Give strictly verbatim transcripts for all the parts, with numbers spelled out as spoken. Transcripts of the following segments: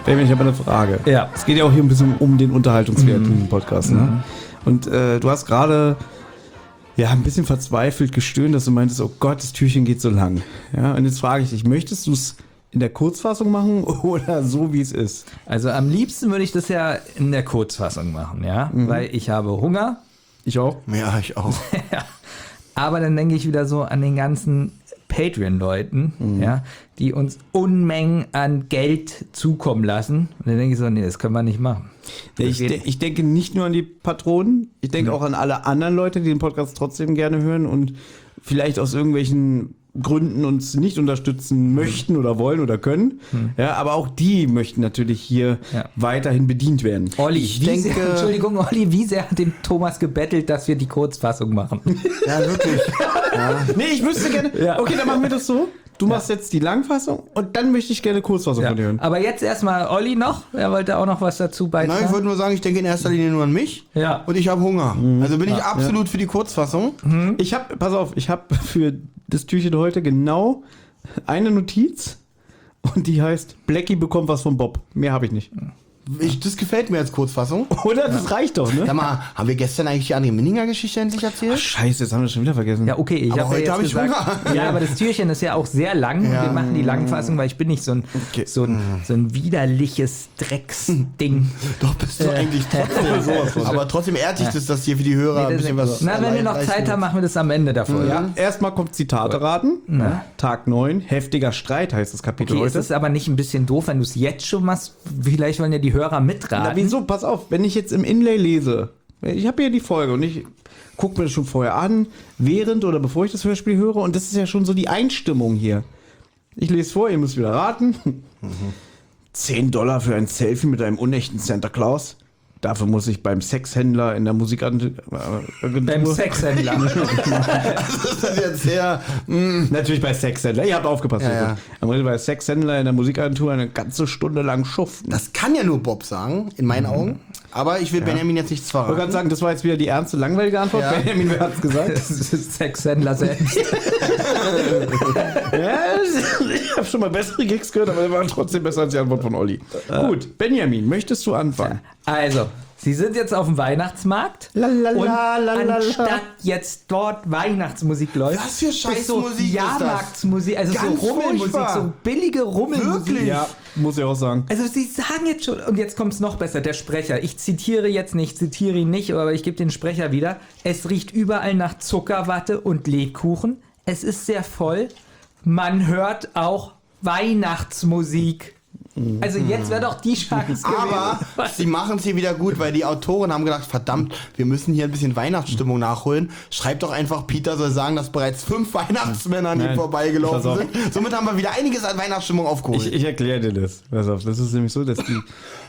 Benjamin, ich habe eine Frage. Ja. Es geht ja auch hier ein bisschen um den Unterhaltungswert Mhm. in diesem Podcast. Ne? Mhm. Und äh, du hast gerade ja ein bisschen verzweifelt gestöhnt, dass du meintest, oh Gott, das Türchen geht so lang. Ja, und jetzt frage ich dich, möchtest du es in der Kurzfassung machen oder so, wie es ist? Also am liebsten würde ich das ja in der Kurzfassung machen, ja, Mhm. weil ich habe Hunger. Ich auch. Ja, ich auch. Ja. Aber dann denke ich wieder so an den ganzen Patreon-Leuten, Mhm. ja, die uns Unmengen an Geld zukommen lassen. Und dann denke ich so, nee, das können wir nicht machen. Ja, ich, de- ich denke nicht nur an die Patronen, ich denke Mhm. auch an alle anderen Leute, die den Podcast trotzdem gerne hören und vielleicht aus irgendwelchen Gründen uns nicht unterstützen möchten oder wollen oder können. Ja, aber auch die möchten natürlich hier Ja. weiterhin bedient werden. Olli, Ich wie denke- sehr, Entschuldigung, Olli, wie sehr hat den Thomas gebettelt, dass wir die Kurzfassung machen? Ja, wirklich. Ja. Nee, ich müsste gerne. Ja. Okay, dann machen wir das so. Du machst jetzt die Langfassung und dann möchte ich gerne Kurzfassung Ja. von dir hören. Aber jetzt erstmal Olli noch. Er wollte auch noch was dazu Nein, ich beitragen. wollte nur sagen, ich denke in erster Linie nur an mich. Ja. Und ich habe Hunger. Also bin ich absolut für die Kurzfassung. Ich habe, pass auf, ich habe für das Türchen heute genau eine Notiz und die heißt, Blackie bekommt was von Bob. Mehr habe ich nicht. Ich, das gefällt mir als Kurzfassung. Oder? Das reicht doch, ne? Sag mal, haben wir gestern eigentlich die André Minninger-Geschichte endlich Ach, erzählt? scheiße, jetzt haben wir das schon wieder vergessen. Ja, okay, ich Aber habe heute ja hab jetzt ich gesagt, Hunger. ja, aber das Türchen ist ja auch sehr lang. Ja. Wir machen die Langfassung, weil ich bin nicht so ein, Okay. so ein, so ein widerliches Drecksding. Doch, bist du Äh, eigentlich trotzdem sowas von. Aber trotzdem ehrt dich das, dass hier für die Hörer ein Nee, das bisschen ist was... Na, wenn wir noch Zeit haben, machen wir das am Ende davor. Ja, erstmal kommt Zitate raten. Na. Tag neun, heftiger Streit heißt das Kapitel Okay, ist heute. es aber nicht ein bisschen doof, wenn du es jetzt schon machst? Vielleicht wollen ja die Hörer mitraten. Na, wieso? Pass auf, wenn ich jetzt im Inlay lese, ich habe hier die Folge und ich gucke mir das schon vorher an, während oder bevor ich das Hörspiel höre und das ist ja schon so die Einstimmung hier. Ich lese vor, ihr müsst wieder raten. zehn Dollar für ein Selfie mit einem unechten Santa Claus. Dafür muss ich beim Sexhändler in der Musikagentur... Beim Sexhändler. Das ist jetzt sehr... mm, Natürlich bei Sexhändler. Ihr habt aufgepasst. Ja, ja. Am Ende bei Sexhändler in der Musikagentur eine ganze Stunde lang schuften. Das kann ja nur Bob sagen, in meinen Augen. Aber ich will Benjamin jetzt nichts Ich wollte verraten. gerade sagen, das war jetzt wieder die ernste, langweilige Antwort. Ja. Benjamin, wer hat's gesagt? Das ist Sexhändler selbst. Ja, ich habe schon mal bessere Gigs gehört, aber die waren trotzdem besser als die Antwort von Olli. Gut, Benjamin, möchtest du anfangen? Also, Sie sind jetzt auf dem Weihnachtsmarkt La, la, und la, la, la, la. anstatt jetzt dort Weihnachtsmusik läuft, Was für ist so Scheißmusik ist das? Jahrmarktsmusik, also Ganz so Rummelmusik, furchtbar. so billige Rummelmusik. Wirklich? Ja, muss ich auch sagen. Also Sie sagen jetzt schon, und jetzt kommt es noch besser, der Sprecher, ich zitiere jetzt nicht, zitiere ihn nicht, aber ich gebe den Sprecher wieder, es riecht überall nach Zuckerwatte und Lebkuchen, es ist sehr voll, man hört auch Weihnachtsmusik. Also jetzt wäre doch die Chance Aber gewesen. sie machen es hier wieder gut, weil die Autoren haben gedacht, verdammt, wir müssen hier ein bisschen Weihnachtsstimmung nachholen. Schreibt doch einfach, Peter soll sagen, dass bereits fünf Weihnachtsmänner an ihm Nein, vorbeigelaufen pass auf. sind. Somit haben wir wieder einiges an Weihnachtsstimmung aufgeholt. Ich, ich erkläre dir das. Pass auf, das ist nämlich so, dass die,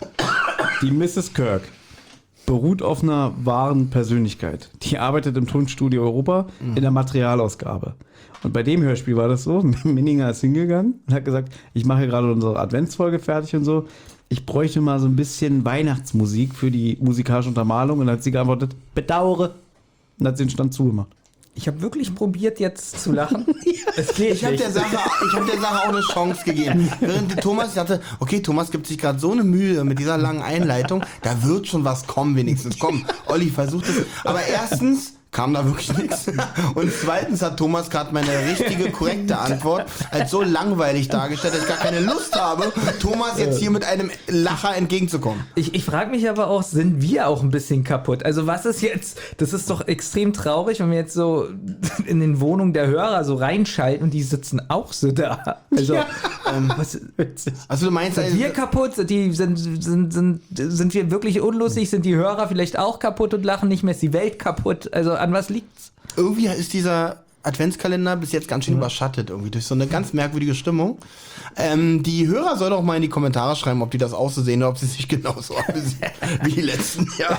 die Misses Kirk beruht auf einer wahren Persönlichkeit. Die arbeitet im Tonstudio Europa in der Materialausgabe. Und bei dem Hörspiel war das so, Minninger ist hingegangen und hat gesagt, ich mache hier gerade unsere Adventsfolge fertig und so. Ich bräuchte mal so ein bisschen Weihnachtsmusik für die musikalische Untermalung. Und dann hat sie geantwortet, bedauere. Und hat sie den Stand zugemacht. Ich habe wirklich probiert jetzt zu lachen. Es geht Ich habe nicht. der, Sache- ich hab der Sache auch eine Chance gegeben. Während der Thomas dachte, okay, Thomas gibt sich gerade so eine Mühe mit dieser langen Einleitung, da wird schon was kommen wenigstens. Komm, Olli, versucht es. Aber erstens kam da wirklich nichts. Und zweitens hat Thomas gerade meine richtige, korrekte Antwort als so langweilig dargestellt, dass ich gar keine Lust habe, Thomas jetzt hier mit einem Lacher entgegenzukommen. Ich, ich frage mich aber auch, sind wir auch ein bisschen kaputt? Also was ist jetzt, das ist doch extrem traurig, wenn wir jetzt so in den Wohnungen der Hörer so reinschalten und die sitzen auch so da. Also ähm, was, Also du meinst, sind wir kaputt? Sind, die, sind, sind, sind, sind wir wirklich unlustig? Sind die Hörer vielleicht auch kaputt und lachen nicht mehr? Ist die Welt kaputt? Also an was liegt's? irgendwie ist dieser Adventskalender bis jetzt ganz schön überschattet, irgendwie durch so eine ganz merkwürdige Stimmung. Ähm, die Hörer sollen doch mal in die Kommentare schreiben, ob die das auch so sehen oder ob sie sich genauso amüsieren wie die letzten Jahre.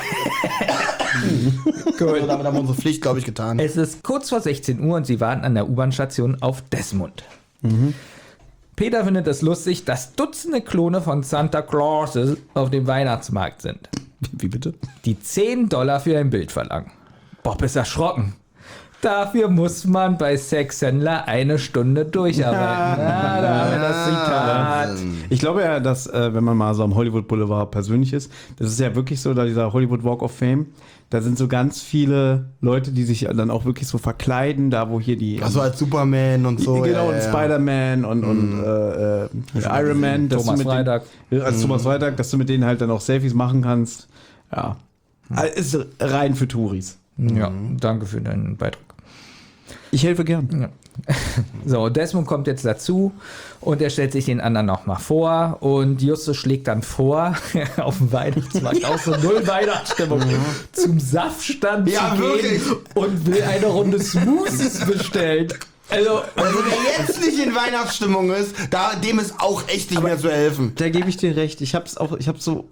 Gut. Also damit haben wir unsere Pflicht, glaube ich, getan. Es ist kurz vor sechzehn Uhr und sie warten an der U-Bahn-Station auf Desmond. Peter findet es lustig, dass Dutzende Klone von Santa Clauses auf dem Weihnachtsmarkt sind, Wie bitte? die zehn Dollar für ein Bild verlangen. Bob ist erschrocken. Dafür muss man bei Sexhändler eine Stunde durcharbeiten. Ja, da haben wir das Zitat. Ich glaube ja, dass, äh, wenn man mal so am Hollywood Boulevard persönlich ist, das ist ja wirklich so, da dieser Hollywood Walk of Fame, da sind so ganz viele Leute, die sich dann auch wirklich so verkleiden, da wo hier die... Also als Superman und so. Genau, ja, und ja. Spider-Man und, und äh, äh, Iron Man. Dass Thomas du mit Freitag. Den, als Thomas Freitag, dass du mit denen halt dann auch Selfies machen kannst. Ja. Ist rein für Touris. Ja, danke für deinen Beitrag. Ich helfe gern. Ja. So, Desmond kommt jetzt dazu und er stellt sich den anderen nochmal vor und Justus schlägt dann vor, auf dem Weihnachtsmarkt auch so null Weihnachtsstimmung, zum Saftstand Ja, zu gehen wirklich. und will eine Runde Smoothies bestellen. Also, Also wer jetzt nicht in Weihnachtsstimmung ist, da, dem ist auch echt nicht mehr zu helfen. Da gebe ich dir recht. Ich hab's auch, ich hab's so,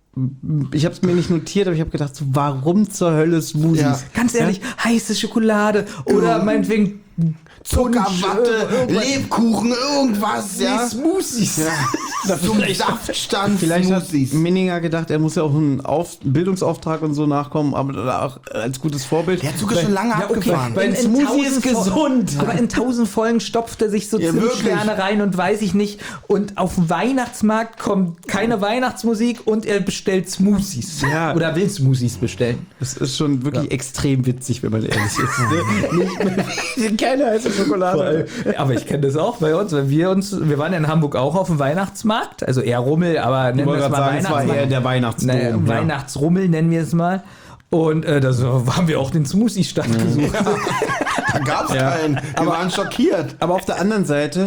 ich hab's mir nicht notiert, aber ich habe gedacht, so, warum zur Hölle Smoothies? Ja. ganz ehrlich, heiße Schokolade oder Mhm. meinetwegen Zuckerwatte, irgendwas. Lebkuchen, irgendwas, ja. Smoothies. Ja. Zum Saftstand Vielleicht hat Smoothies. Minninger gedacht, er muss ja auch einen Auf Bildungsauftrag und so nachkommen, aber auch als gutes Vorbild. Der Zug ist schon lange Ja, okay, abgefahren. weil ein Ein Smoothie Smoothie ist ist gesund. gesund. Aber in tausend Folgen stopft er sich so Ja, Zimtsterne wirklich. rein und weiß ich nicht. Und auf dem Weihnachtsmarkt kommt keine Weihnachtsmusik und er bestellt Smoothies. Ja. Oder will Smoothies bestellen. Das ist schon wirklich extrem witzig, wenn man ehrlich ist. Ne? Nicht keine heiße Schokolade. Aber ich kenne das auch bei uns, weil wir uns, wir waren in Hamburg auch auf dem Weihnachtsmarkt, also eher Rummel, aber Ich nennen wir wollte es gerade mal sagen, es war Weihnachtsmarkt. eher der Weihnachtsdom. Naja, ja. Weihnachtsrummel nennen wir es mal. Und äh, da so, haben wir auch den Smoothie-Stand gesucht. Da gab's Ja. keinen. Wir waren schockiert. Aber auf der anderen Seite,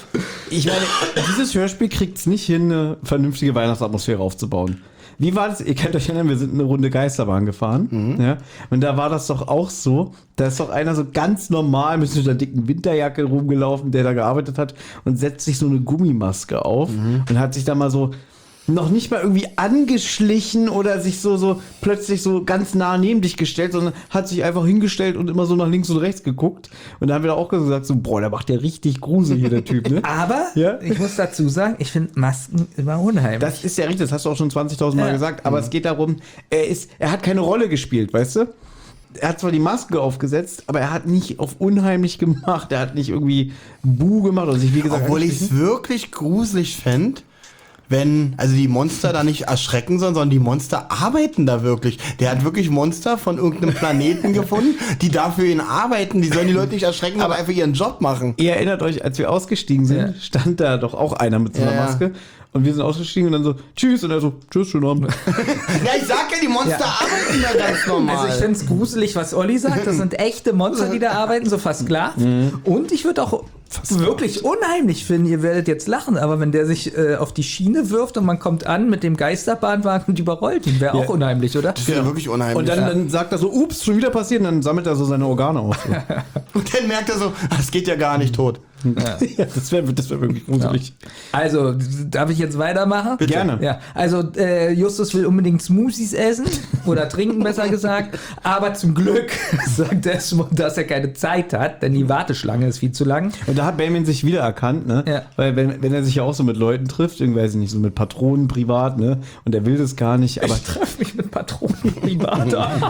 ich meine, dieses Hörspiel kriegt es nicht hin, eine vernünftige Weihnachtsatmosphäre aufzubauen. Wie war das? Ihr könnt euch erinnern, wir sind eine Runde Geisterbahn gefahren. Ja? Und da war das doch auch so. Da ist doch einer so ganz normal mit so einer dicken Winterjacke rumgelaufen, der da gearbeitet hat und setzt sich so eine Gummimaske auf und hat sich da mal so noch nicht mal irgendwie angeschlichen oder sich so, so plötzlich so ganz nah neben dich gestellt, sondern hat sich einfach hingestellt und immer so nach links und rechts geguckt. Und da haben wir da auch gesagt, so, boah, der macht ja richtig Grusel hier, der Typ, ne? Aber Ja. ich muss dazu sagen, ich finde Masken immer unheimlich. Das ist ja richtig, das hast du auch schon zwanzigtausend Mal Ja. gesagt, aber es geht darum, er ist, er hat keine Rolle gespielt, weißt du? Er hat zwar die Maske aufgesetzt, aber er hat nicht auf unheimlich gemacht, er hat nicht irgendwie Buh gemacht oder sich, wie gesagt, Obwohl ich es wirklich gruselig fände, wenn, also die Monster da nicht erschrecken sollen, sondern die Monster arbeiten da wirklich. Der hat wirklich Monster von irgendeinem Planeten gefunden, die da für ihn arbeiten. Die sollen die Leute nicht erschrecken, aber einfach ihren Job machen. Ihr erinnert euch, als wir ausgestiegen sind, Ja. stand da doch auch einer mit so einer Ja, ja. Maske. Und wir sind ausgestiegen und dann so, tschüss. Und er so, tschüss, schönen Abend. Ja, ich sag ja, die Monster Ja. arbeiten da ganz normal. Also ich finde es gruselig, was Olli sagt. Das sind echte Monster, die da arbeiten, so fast klar. Und ich würde auch wirklich unheimlich finden, ihr werdet jetzt lachen, aber wenn der sich äh, auf die Schiene wirft und man kommt an mit dem Geisterbahnwagen und überrollt ihn, wäre auch Ja. unheimlich, oder? das wäre wirklich unheimlich. Und dann, dann sagt er so, ups, schon wieder passiert. Und dann sammelt er so seine Organe auf. So. Und dann merkt er so, ah, das geht ja gar nicht tot. Ja, das wäre das wär wirklich gruselig. Also, darf ich jetzt weitermachen? Bitte. Gerne. Ja, also äh, Justus will unbedingt Smoothies essen oder trinken, besser gesagt. Aber zum Glück sagt Desmond, dass er keine Zeit hat, denn die Warteschlange ist viel zu lang. Und da hat Bayman sich wiedererkannt, ne? Ja. Weil wenn, wenn er sich ja auch so mit Leuten trifft, irgendwie weiß ich nicht, so mit Patronen privat, ne? Und er will das gar nicht, aber Ich treffe mich mit Patronen privat.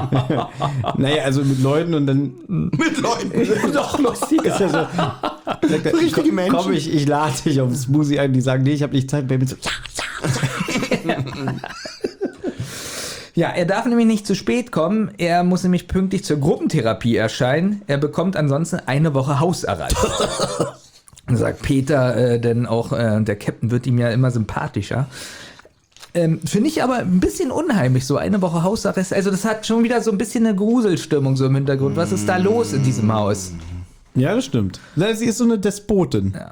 naja, also mit Leuten und dann Mit Leuten. Doch lustiger. ist er so, sagt er, Richtige komm, Menschen. komm, ich, ich lade dich auf den Smoothie ein, die sagen, nee, ich habe nicht Zeit. Bayman so, ja, ja. Ja, er darf nämlich nicht zu spät kommen. Er muss nämlich pünktlich zur Gruppentherapie erscheinen. Er bekommt ansonsten eine Woche Hausarrest. Sagt Peter, äh, denn auch äh, der Captain wird ihm ja immer sympathischer. Ähm, Finde ich aber ein bisschen unheimlich, so eine Woche Hausarrest. Also das hat schon wieder so ein bisschen eine Gruselstimmung so im Hintergrund. Was ist da los in diesem Haus? Ja, das stimmt. Sie ist so eine Despotin. Ja.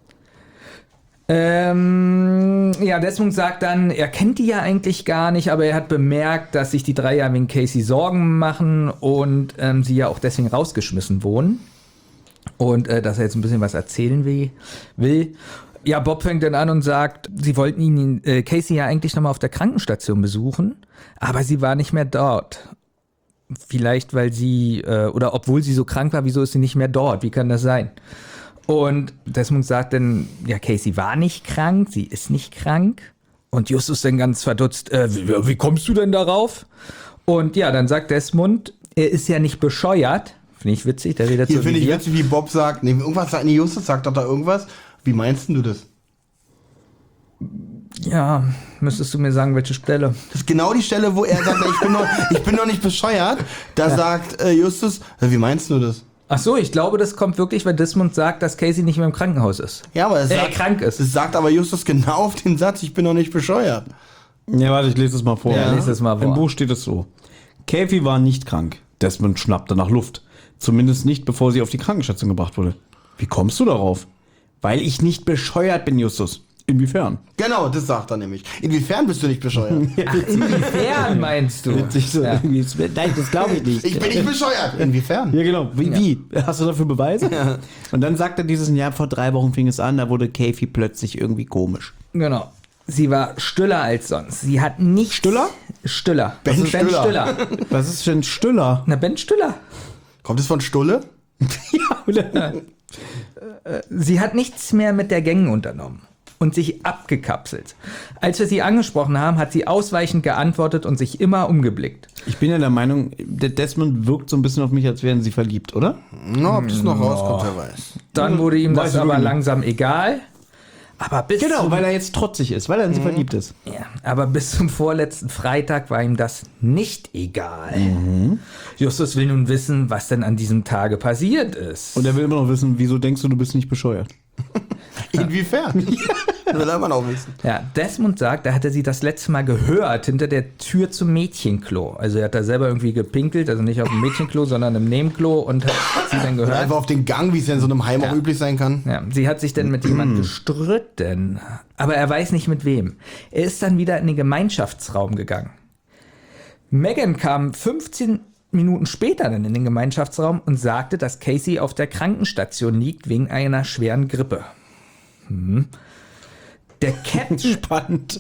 Ähm, ja, Desmond sagt dann, er kennt die ja eigentlich gar nicht, aber er hat bemerkt, dass sich die drei ja wegen Casey Sorgen machen und ähm, sie ja auch deswegen rausgeschmissen wurden. Und äh, dass er jetzt ein bisschen was erzählen will. will. Ja, Bob fängt dann an und sagt, sie wollten ihn, äh, Casey ja eigentlich nochmal auf der Krankenstation besuchen, aber sie war nicht mehr dort. Vielleicht, weil sie, äh, oder obwohl sie so krank war, wieso ist sie nicht mehr dort? Wie kann das sein? Und Desmond sagt dann, ja, Casey war nicht krank, sie ist nicht krank. Und Justus dann ganz verdutzt, äh, wie, wie kommst du denn darauf? Und ja, dann sagt Desmond, er ist ja nicht bescheuert, Finde ich witzig, der redet Hier so finde wie ich wir. witzig, wie Bob sagt, nee, irgendwas sagt, nee, Justus sagt doch da irgendwas. Wie meinst du das? Ja, müsstest du mir sagen, welche Stelle. Das ist genau die Stelle, wo er sagt, ich bin noch, ich bin noch nicht bescheuert. Da sagt äh, Justus, äh, wie meinst du das? Ach so, ich glaube, das kommt wirklich, weil Desmond sagt, dass Casey nicht mehr im Krankenhaus ist. Ja, aber es Äh, sagt, krank ist. Das sagt aber Justus genau auf den Satz, ich bin noch nicht bescheuert. Ja, warte, ich lese es mal vor. Ja, lese es mal vor. Im Buch steht es so. Kathy war nicht krank. Desmond schnappte nach Luft. Zumindest nicht, bevor sie auf die Krankenstation gebracht wurde. Wie kommst du darauf? Weil ich nicht bescheuert bin, Justus. Inwiefern? Genau, das sagt er nämlich. Inwiefern bist du nicht bescheuert? Ach, inwiefern meinst du? Ich so, Ja. irgendwie, nein, das glaube ich nicht. Ich bin nicht bescheuert. Inwiefern? Ja, genau. Wie? Ja. wie? Hast du dafür Beweise? Ja. Und dann sagt er dieses Jahr, vor drei Wochen fing es an, da wurde Kathy plötzlich irgendwie komisch. Genau. Sie war stiller als sonst. Sie hat nicht... Stiller? Stiller. Ben Das ist Ben Stiller. Stiller. Was ist denn Stiller? Na, Ben Stiller. Kommt es von Stulle? Ja, oder? Sie hat nichts mehr mit der Gang unternommen und sich abgekapselt. Als wir sie angesprochen haben, hat sie ausweichend geantwortet und sich immer umgeblickt. Ich bin ja der Meinung, der Desmond wirkt so ein bisschen auf mich, als wären sie verliebt, oder? Na, ob das noch rauskommt, wer weiß. Dann wurde ihm Weiß das ich aber wirklich nicht. langsam egal. Aber bis Genau, zum, weil er jetzt trotzig ist, weil er in sie verliebt ist. ja, aber bis zum vorletzten Freitag war ihm das nicht egal. Justus will nun wissen, was denn an diesem Tage passiert ist. Und er will immer noch wissen, wieso denkst du, du bist nicht bescheuert? Inwiefern? Das will er immer noch wissen. Ja, Desmond sagt, da hatte sie das letzte Mal gehört hinter der Tür zum Mädchenklo. Also er hat da selber irgendwie gepinkelt, also nicht auf dem Mädchenklo, sondern im Nebenklo und hat sie dann Oder gehört. einfach auf den Gang, wie es ja in so einem Heim Ja. auch üblich sein kann. Ja, sie hat sich dann mit jemand gestritten, aber er weiß nicht mit wem. Er ist dann wieder in den Gemeinschaftsraum gegangen. Megan kam fünfzehn Minuten später dann in den Gemeinschaftsraum und sagte, dass Casey auf der Krankenstation liegt wegen einer schweren Grippe. Hm. Der Captain... Spannend.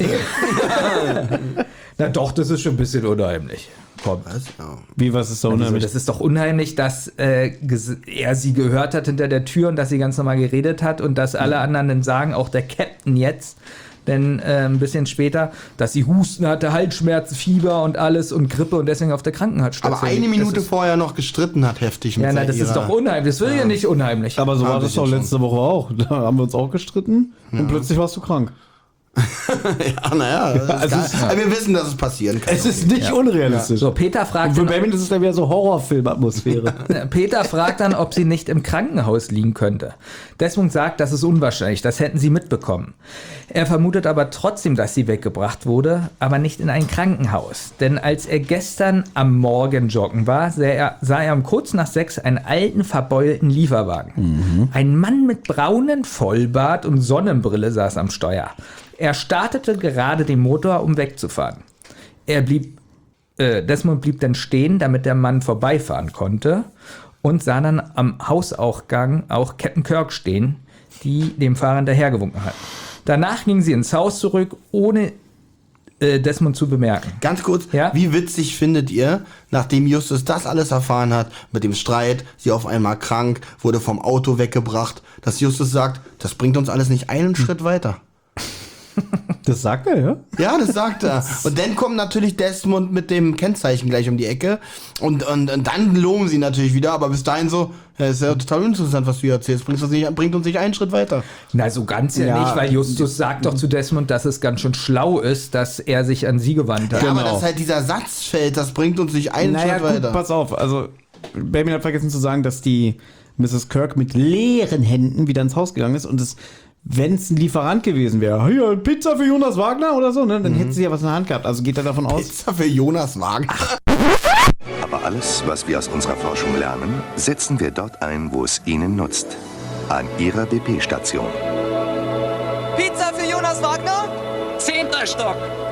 Na doch, das ist schon ein bisschen unheimlich. Komm. Was? Ja. Wie, was ist so Also, unheimlich? das ist doch unheimlich, dass äh, ges- er sie gehört hat hinter der Tür und dass sie ganz normal geredet hat und dass alle anderen dann sagen, auch der Captain jetzt, denn äh, ein bisschen später, dass sie Husten hatte, Halsschmerzen, Fieber und alles und Grippe und deswegen auf der Krankenhausstation. Aber eine liegt. Minute das ist, vorher noch gestritten hat, heftig mit Ja, na, das ihrer- ist doch unheimlich. Das will ja nicht unheimlich. Aber so Ah, war das bisschen doch schon. letzte Woche auch. Da haben wir uns auch gestritten und plötzlich warst du krank. Ja, naja, das ist Also geil. es- Aber wir wissen, dass es passieren kann. Es ist nicht unrealistisch. So, Peter Und fragt für dann, Benjamin ist es dann wieder so Horrorfilm-Atmosphäre. Peter fragt dann, ob sie nicht im Krankenhaus liegen könnte. Desmond sagt, das ist unwahrscheinlich, das hätten sie mitbekommen. Er vermutet aber trotzdem, dass sie weggebracht wurde, aber nicht in ein Krankenhaus. Denn als er gestern am Morgen joggen war, sah er, sah er um kurz nach sechs einen alten, verbeulten Lieferwagen. Ein Mann mit braunen Vollbart und Sonnenbrille saß am Steuer. Er startete gerade den Motor, um wegzufahren. Er blieb Äh, Desmond blieb dann stehen, damit der Mann vorbeifahren konnte und sah dann am Hausausgang auch Captain Kirk stehen, die dem Fahrer hinterhergewunken hat. Danach gingen sie ins Haus zurück, ohne äh, Desmond zu bemerken. Ganz kurz, Ja? wie witzig findet ihr, nachdem Justus das alles erfahren hat, mit dem Streit, sie auf einmal krank, wurde vom Auto weggebracht, dass Justus sagt, das bringt uns alles nicht einen Schritt weiter. Das sagt er, ja? Ja, das sagt er. Und dann kommt natürlich Desmond mit dem Kennzeichen gleich um die Ecke. Und, und, und dann loben sie natürlich wieder, aber bis dahin so, ja, ist ja total uninteressant, was du hier erzählst. Bringt uns nicht, bringt uns nicht einen Schritt weiter. Na, so ganz ja, Ja. nicht, weil Justus sagt doch zu Desmond, dass es ganz schön schlau ist, dass er sich an sie gewandt hat. Ja, aber Genau. dass halt dieser Satz fällt, das bringt uns nicht einen Naja, Schritt gut, weiter. pass auf. Also, Benjamin hat vergessen zu sagen, dass die Misses Kirk mit leeren Händen wieder ins Haus gegangen ist und es, wenn es ein Lieferant gewesen wäre, hier, Pizza für Jonas Wagner oder so, ne, dann hätte sie ja was in der Hand gehabt. Also geht er davon aus. Pizza für Jonas Wagner. Aber alles, was wir aus unserer Forschung lernen, setzen wir dort ein, wo es Ihnen nutzt. An Ihrer B P-Station. Pizza für Jonas Wagner? Zehnter Stock.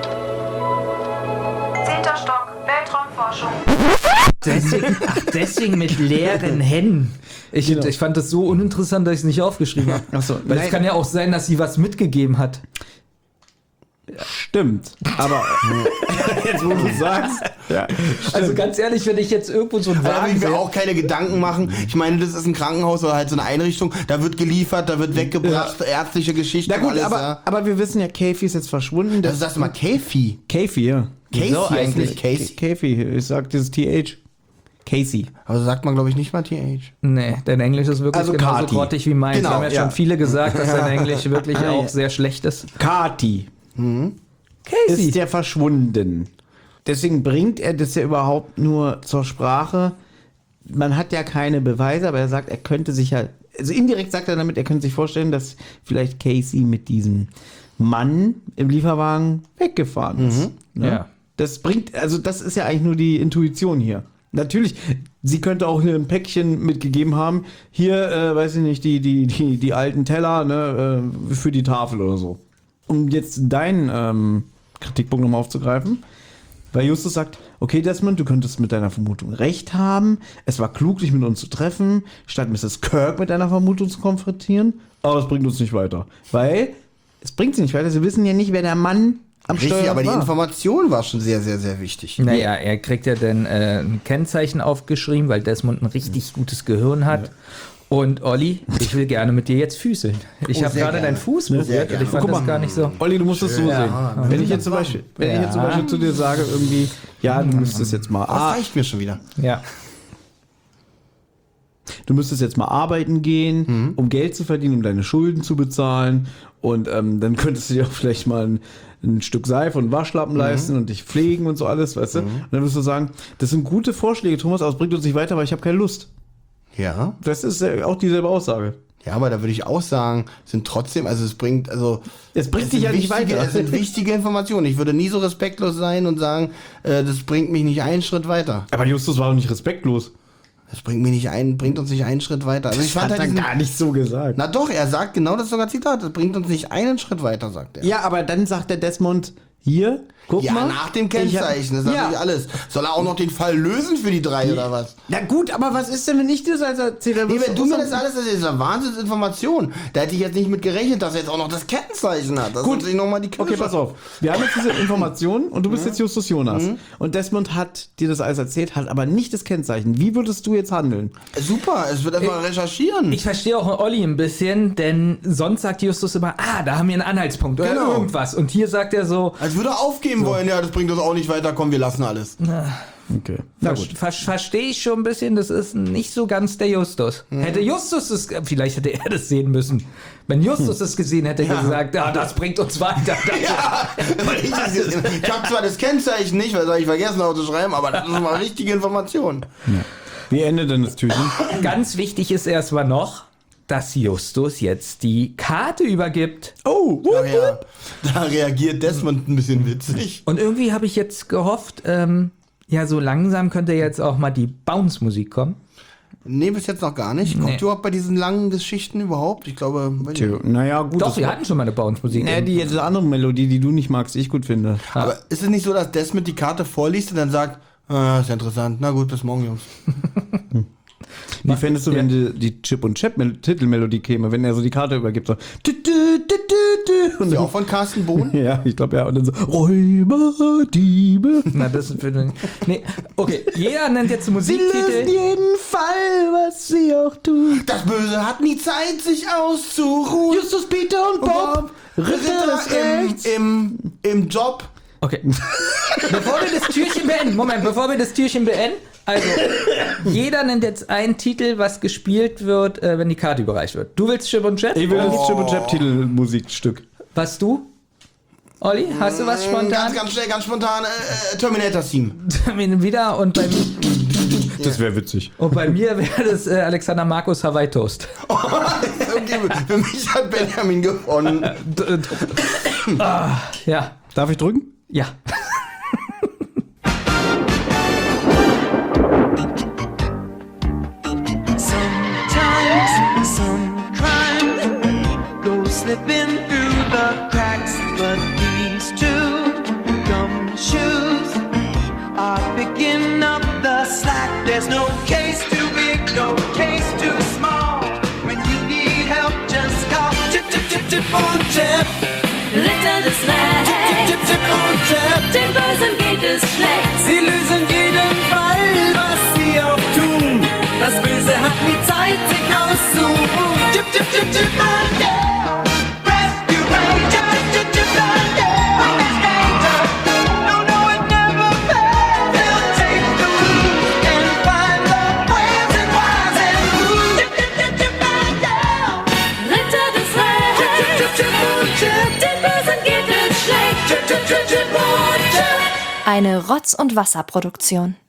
Zehnter Stock, Weltraumforschung. Deswegen, ach, deswegen mit leeren Händen. Ich, Genau. ich fand das so uninteressant, dass ich es nicht aufgeschrieben habe. Ach so, Weil nein. es kann ja auch sein, dass sie was mitgegeben hat. Stimmt. Aber jetzt, wo du sagst. Ja, Also ganz ehrlich, wenn ich jetzt irgendwo so einen Da will Wagen ich mir sehe, auch keine Gedanken machen. Ich meine, das ist ein Krankenhaus oder halt so eine Einrichtung. Da wird geliefert, da wird weggebracht, ärztliche Geschichten. Na gut, alles, aber, ja. aber wir wissen ja, Kathy ist jetzt verschwunden. Also sagst du mal Käfi. Kathy, ja. Casey Wieso ist eigentlich? nicht Casey. Kathy, ich sag dieses T H. Casey. Also sagt man, glaube ich, nicht mal T H. Nee, dein Englisch ist wirklich Also genauso Kati. grottig wie meins. Genau, Wir haben ja, ja. schon viele gesagt, dass dein Englisch wirklich auch sehr schlecht ist. Kati Casey. ist der verschwunden. Deswegen bringt er das ja überhaupt nur zur Sprache. Man hat ja keine Beweise, aber er sagt, er könnte sich ja, also indirekt sagt er damit, er könnte sich vorstellen, dass vielleicht Casey mit diesem Mann im Lieferwagen weggefahren ist. Ne? Ja. Das bringt, also das ist ja eigentlich nur die Intuition hier. Natürlich, sie könnte auch hier ein Päckchen mitgegeben haben. Hier, äh, weiß ich nicht, die, die, die, die alten Teller, ne, äh, für die Tafel oder so. Um jetzt deinen ähm, Kritikpunkt nochmal aufzugreifen, weil Justus sagt, okay Desmond, du könntest mit deiner Vermutung recht haben. Es war klug, dich mit uns zu treffen, statt Misses Kirk mit deiner Vermutung zu konfrontieren. Aber es bringt uns nicht weiter. Weil, es bringt sie nicht weiter. Sie wissen ja nicht, wer der Mann am Richtig, Steuer aber die war. Information war schon sehr, sehr, sehr wichtig. Naja, er kriegt ja dann äh, ein Kennzeichen aufgeschrieben, weil Desmond ein richtig gutes Gehirn hat. Und Olli, ich will gerne mit dir jetzt füßeln. Ich Oh, habe sehr gerade gerne. deinen Fuß Sehr berührt und gerne. ich fand Guck das mal. gar nicht so. Olli, du musst es so sehen. Ja, Wenn ich jetzt zum Beispiel, wenn ich jetzt zum Ja. Beispiel zu dir sage, irgendwie, ja, du müsstest jetzt mal, Das ah, reicht mir schon wieder. Ja. du müsstest jetzt mal arbeiten gehen, um Geld zu verdienen, um deine Schulden zu bezahlen. Und ähm, dann könntest du dir auch vielleicht mal ein, ein Stück Seife und Waschlappen leisten und dich pflegen und so alles, weißt du? Und dann wirst du sagen, das sind gute Vorschläge, Thomas, aber es bringt uns nicht weiter, weil ich habe keine Lust. Ja. Das ist äh, auch dieselbe Aussage. Ja, aber da würde ich auch sagen, sind trotzdem, also es bringt, also. Es bringt dich sind ja nicht wichtige, weiter. Es sind wichtige Informationen. Ich würde nie so respektlos sein und sagen, äh, das bringt mich nicht einen Schritt weiter. Aber Justus war doch nicht respektlos. Das bringt mich nicht ein, bringt uns nicht einen Schritt weiter. Also ich fand halt diesen, nicht so gesagt. na doch, er sagt genau das sogar Zitat, das bringt uns nicht einen Schritt weiter, sagt er. Ja, aber dann sagt der Desmond, hier, guck Ja, mal. nach dem ich hab- Kennzeichen, das ist ja. natürlich alles. Soll er auch noch den Fall lösen für die drei oder was? Na gut, aber was ist denn, wenn ich dir das erzähle? Nee, wenn du mir das alles, das ist eine Wahnsinnsinformation. Da hätte ich jetzt nicht mit gerechnet, dass er jetzt auch noch das Kennzeichen hat. Das Gut. ist natürlich nochmal die Kirsche. Okay, pass auf. Wir haben jetzt diese Information und du bist jetzt Justus Jonas. Mhm. Und Desmond hat dir das alles erzählt, hat aber nicht das Kennzeichen. Wie würdest du jetzt handeln? Super, es wird erstmal recherchieren. Ich verstehe auch Olli ein bisschen, denn sonst sagt Justus immer, ah, da haben wir einen Anhaltspunkt oder Genau. irgendwas. Und hier sagt er so, Als würde er aufgeben wollen, ja, das bringt uns auch nicht weiter, komm, wir lassen alles. Okay. Na ver gut. ver verstehe ich schon ein bisschen, das ist nicht so ganz der Justus. Hätte Justus es, vielleicht hätte er das sehen müssen. Wenn Justus es gesehen hätte, hätte er gesagt, ja, das bringt uns weiter. Das Ja, weil ich das gesehen habe. Ich habe zwar das Kennzeichen nicht, weil das hab ich vergessen habe zu schreiben, aber das ist mal richtige Information. Wie endet denn das Türchen? Ganz wichtig ist erstmal noch, dass Justus jetzt die Karte übergibt. Oh, Aber ja, da reagiert Desmond ein bisschen witzig. Und irgendwie habe ich jetzt gehofft, ähm, ja, so langsam könnte jetzt auch mal die Bounce-Musik kommen. Nee, bis jetzt noch gar nicht. Kommt Nee. überhaupt bei diesen langen Geschichten überhaupt? Ich glaube, weiß ich nicht. naja, gut. Doch, das wir war- hatten schon mal eine Bounce-Musik. Nee, die jetzt andere Melodie, die du nicht magst, die ich gut finde. Aber ist es nicht so, dass Desmond die Karte vorliest und dann sagt, ah, ist ja interessant, na gut, bis morgen, Jungs. Wie fändest du, wenn die, die Chip und Chap Mel- Titelmelodie käme, wenn er so die Karte übergibt, so tü, tü, tü, tü, tü, und Ist ja dann, auch von Carsten Bohn? ja, ich glaube ja, und dann so Räuber, Diebe. Na, das ist für Nee, okay, jeder nennt jetzt einen Sie lösen Musiktitel. jeden Fall, was sie auch tun. Das Böse hat nie Zeit, sich auszuruhen. Justus, Peter und Bob, Ritter des Rechts. im, im, im Job. Okay. Bevor wir das Türchen beenden, Moment, bevor wir das Türchen beenden, also, jeder nennt jetzt einen Titel, was gespielt wird, äh, wenn die Karte überreicht wird. Du willst Chip und Chap? Ich will das Chip und Chap Titelmusikstück. Was du? Olli, hast du was Ganz, spontan? ganz schnell, ganz spontan. Äh, Terminator-Theme. Wieder und bei, Das wäre witzig. und bei mir wäre das äh, Alexander Markus Hawaii Toast. Okay, für mich hat Benjamin gewonnen. D- d- ah, ja, Darf ich drücken? ja. Sometimes some crime goes slipping through the cracks, but these two gumshoes are picking up the slack. There's no case too big, no case too small. When you need help, just call Chip, Chip, Chip, Chip und Chap. Ritter des Rechts, Chip, Chip und Chap. den Bösen geht es schlecht. Sie lösen jeden Fall, was sie auch tun. Das Böse hat nie Zeit, sich auszuruhen. Chip, chip, chip, chip, and yeah. Rescue Rangers, chip, chip, and yeah. When there's danger, no, no, it never fails. They'll take the lead and find Eine Rotz- und Wasserproduktion.